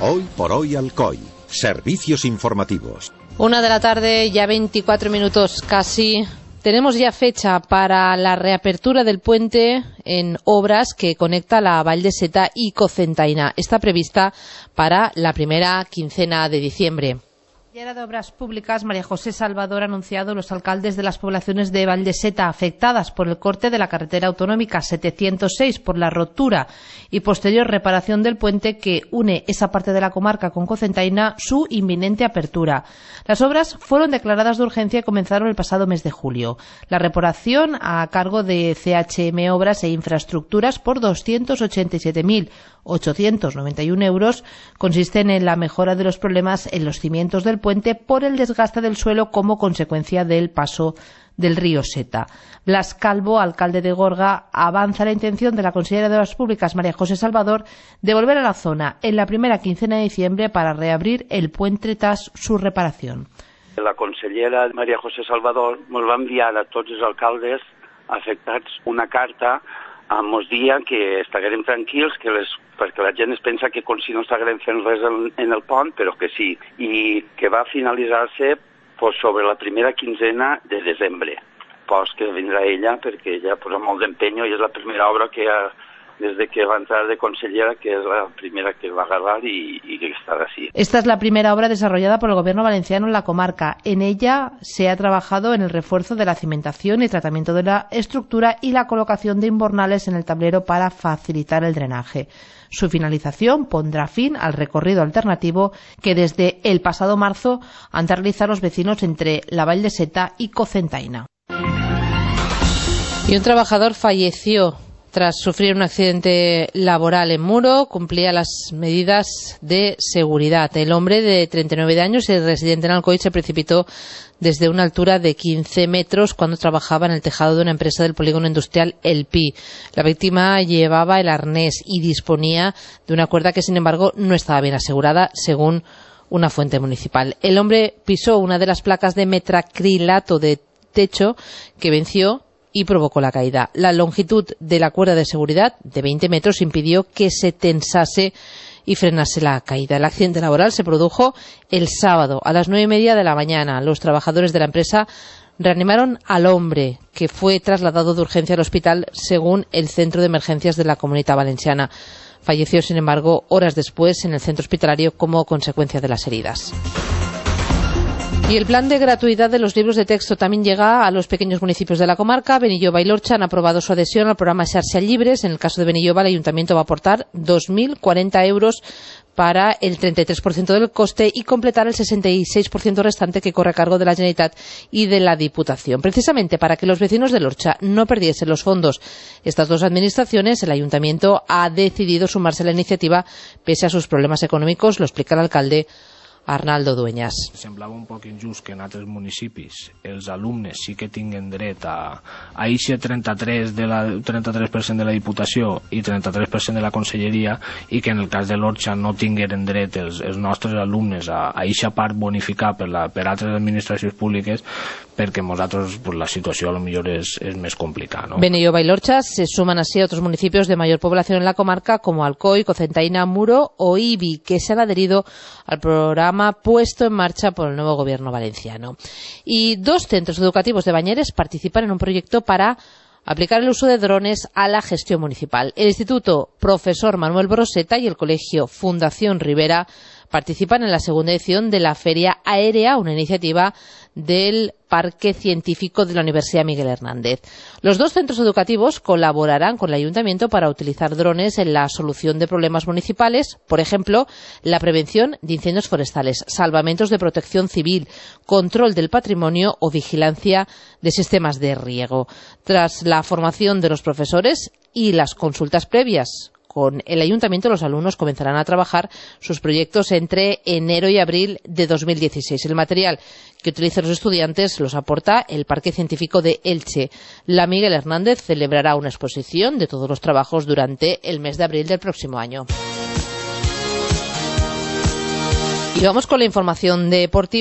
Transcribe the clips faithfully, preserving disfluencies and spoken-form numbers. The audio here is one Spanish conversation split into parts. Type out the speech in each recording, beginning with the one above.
Hoy por hoy Alcoy. Servicios informativos. Una de la tarde, ya veinticuatro minutos casi. Tenemos ya fecha para la reapertura del puente en obras que conecta la Vall de Seta y Cocentaina. Está prevista para la primera quincena de diciembre. La de Obras Públicas, María José Salvador, ha anunciado los alcaldes de las poblaciones de Vall de Seta afectadas por el corte de la carretera autonómica setecientos seis por la rotura y posterior reparación del puente que une esa parte de la comarca con Cocentaina, su inminente apertura. Las obras fueron declaradas de urgencia y comenzaron el pasado mes de julio. La reparación a cargo de C H M Obras e Infraestructuras por doscientos ochenta y siete mil ochocientos noventa y uno euros consiste en la mejora de los problemas en los cimientos del puente por el desgaste del suelo como consecuencia del paso del río Seta. Blas Calvo, alcalde de Gorga, avanza la intención de la consellera de Obras Públicas, María José Salvador, de volver a la zona en la primera quincena de diciembre para reabrir el puente tras su reparación. La consellera María José Salvador ens va enviar a tots els alcaldes afectats una carta amb els dia que estarem tranquils, que les, perquè la gent es pensa que com si no estarem fent res en, en el pont, però que sí, i que va finalitzar-se pues, sobre la primera quinzena de desembre. Pues que vindrà ella, perquè ella posa molt d'empenyo i és la primera obra que ha, desde que va entrar de consellera, que es la primera que va a agarrar y, y que estará así. Esta es la primera obra desarrollada por el gobierno valenciano en la comarca. En ella se ha trabajado en el refuerzo de la cimentación y tratamiento de la estructura y la colocación de invernales en el tablero para facilitar el drenaje. Su finalización pondrá fin al recorrido alternativo que desde el pasado marzo han de realizar los vecinos entre la Vall de Seta y Cocentaina. Y un trabajador falleció tras sufrir un accidente laboral en Muro. Cumplía las medidas de seguridad. El hombre de treinta y nueve años y residente en Alcoy se precipitó desde una altura de quince metros cuando trabajaba en el tejado de una empresa del polígono industrial El Pi. La víctima llevaba el arnés y disponía de una cuerda que, sin embargo, no estaba bien asegurada, según una fuente municipal. El hombre pisó una de las placas de metacrilato de techo que venció y provocó la caída. La longitud de la cuerda de seguridad, de veinte metros, impidió que se tensase y frenase la caída. El accidente laboral se produjo el sábado a las nueve y media de la mañana. Los trabajadores de la empresa reanimaron al hombre, que fue trasladado de urgencia al hospital, según el Centro de Emergencias de la Comunitat Valenciana. Falleció, sin embargo, horas después en el centro hospitalario como consecuencia de las heridas. Y el plan de gratuidad de los libros de texto también llega a los pequeños municipios de la comarca. Benilloba y Lorcha han aprobado su adhesión al programa Xarxa Llibres. En el caso de Benilloba, el ayuntamiento va a aportar dos mil cuarenta euros para el treinta y tres por ciento del coste y completar el sesenta y seis por ciento restante que corre a cargo de la Generalitat y de la Diputación. Precisamente para que los vecinos de Lorcha no perdiesen los fondos estas dos administraciones, el ayuntamiento ha decidido sumarse a la iniciativa pese a sus problemas económicos, lo explica el alcalde Arnaldo Dueñas. Semblava un poc injust que en altres municipis els alumnes sí que tinguen dret a a eixe trenta-tres de la trenta-tres per cent de la Diputació i trenta-tres per cent de la Conselleria, i que en el cas de l'Orxa no tingueren dret els, els nostres alumnes a eixa part bonificar per, la, per altres administracions públiques, perquè nosaltres pues, la situació a lo millor és, és més complicada, ¿no? Benilloba y Lorcha se suman así a otros municipios de mayor población en la comarca como Alcoy, Cocentaina, Muro o Ibi, que se han adherido al programa puesto en marcha por el nuevo gobierno valenciano. Y dos centros educativos de Bañeres participan en un proyecto para aplicar el uso de drones a la gestión municipal. El Instituto Profesor Manuel Broseta y el Colegio Fundación Rivera participan en la segunda edición de la Feria Aérea, una iniciativa del Parque Científico de la Universidad Miguel Hernández. Los dos centros educativos colaborarán con el Ayuntamiento para utilizar drones en la solución de problemas municipales, por ejemplo, la prevención de incendios forestales, salvamentos de protección civil, control del patrimonio o vigilancia de sistemas de riego. Tras la formación de los profesores y las consultas previas con el Ayuntamiento, los alumnos comenzarán a trabajar sus proyectos entre enero y abril de dos mil dieciséis. El material que utilicen los estudiantes los aporta el Parque Científico de Elche. La Miguel Hernández celebrará una exposición de todos los trabajos durante el mes de abril del próximo año. Y vamos con la información deportiva.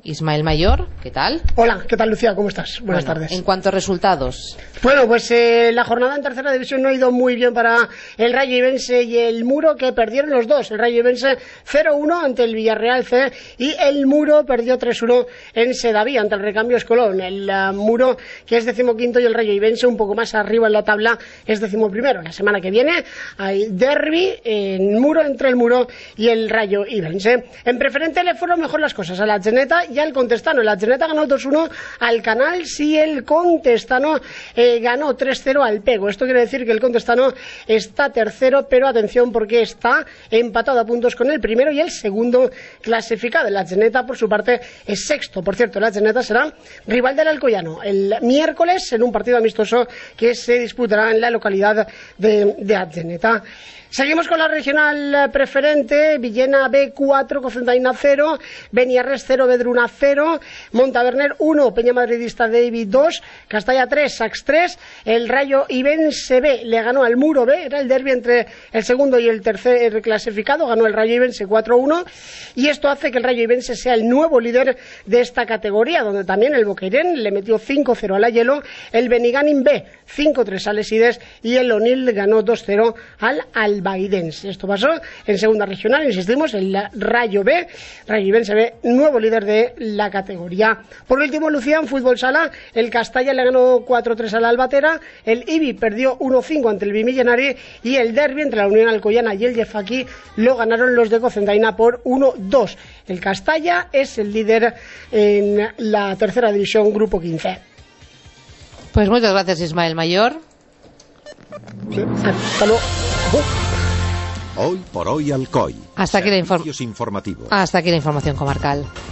Ismael Mayor, ¿qué tal? Hola, ¿qué tal, Lucía? ¿Cómo estás? Buenas bueno, tardes. En cuanto a resultados. Bueno, pues eh, la jornada en tercera división no ha ido muy bien para el Rayo Ibense y el Muro, que perdieron los dos. El Rayo Ibense cero uno ante el Villarreal C y el Muro perdió tres uno en Sedaví ante el Recambios Colón. El uh, Muro, que es decimoquinto, y el Rayo Ibense un poco más arriba en la tabla, es decimoprimero. La semana que viene hay derbi en Muro entre el Muro y el Rayo Ibense. En preferente le fueron mejor las cosas a la Atzeneta y al Contestano. La Atzeneta ganó dos uno al Canals y el Contestano eh, ganó tres cero al Pego. Esto quiere decir que el Contestano está tercero, pero atención porque está empatado a puntos con el primero y el segundo clasificado. La Atzeneta, por su parte, es sexto. Por cierto, la Atzeneta será rival del Alcoyano el miércoles en un partido amistoso que se disputará en la localidad de, de Atzeneta. Seguimos con la regional preferente. Villena B cuatro, Cocentaina cero, Beniarres cero, Vedruna cero, Montaverner uno, Peña Madridista David dos, Castalla tres, Sax tres, el Rayo Ibense B le ganó al Muro B, era el derbi entre el segundo y el tercer clasificado, ganó el Rayo Ibense cuatro uno, y esto hace que el Rayo Ibense sea el nuevo líder de esta categoría, donde también el Boqueirén le metió cinco cero al Ayelo, el Beniganin B cinco tres al Esides y el Onil ganó dos cero al Al Baidense. Esto pasó en segunda regional, insistimos, el Rayo B, Rayo Ibense B, nuevo líder de la categoría. Por último, Lucía, en fútbol sala, el Castalla le ganó cuatro tres al Albatera, el Ibi perdió uno cinco ante el Bimillenari y el derbi entre la Unión Alcoyana y el Jefaki lo ganaron los de Cocentaina por uno dos. El Castalla es el líder en la tercera división, grupo quince. Pues muchas gracias, Ismael Mayor. Sí, hasta luego. Hoy por hoy Alcoy. Hasta aquí la inform- Servicios informativos. Hasta aquí la información comarcal.